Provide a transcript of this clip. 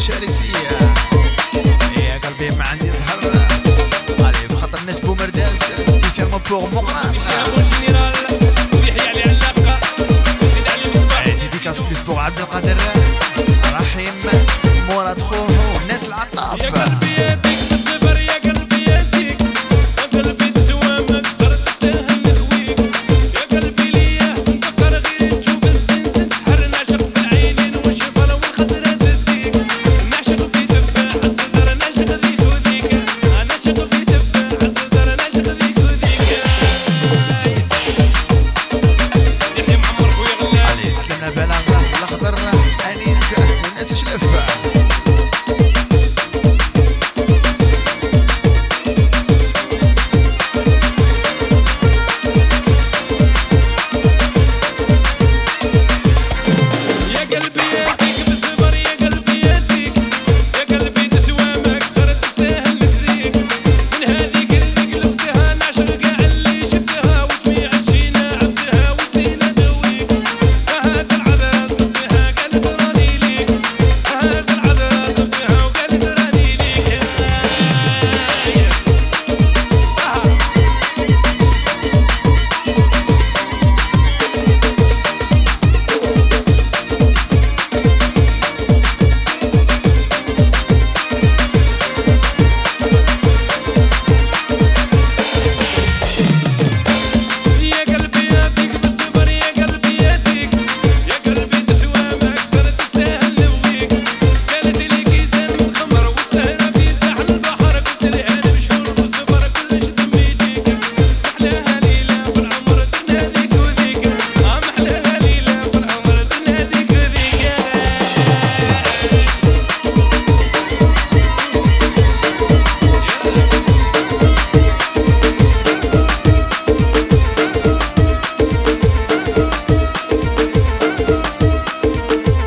شرسية يا قلبي ما عندي زهر علي بخاطر الناس بومرداس سبيسيالمون بوغ مقران جينيرال ويحيى علي علقة زيد علي المصباح ديديكاس بليس بوغ عبد القادر رحيم مراد خوه والناس العطاف